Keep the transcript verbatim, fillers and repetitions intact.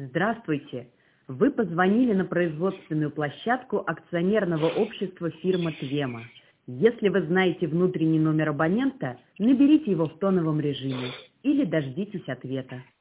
Здравствуйте! Вы позвонили на производственную площадку акционерного общества фирмы «Твема». Если вы знаете внутренний номер абонента, наберите его в тоновом режиме или дождитесь ответа.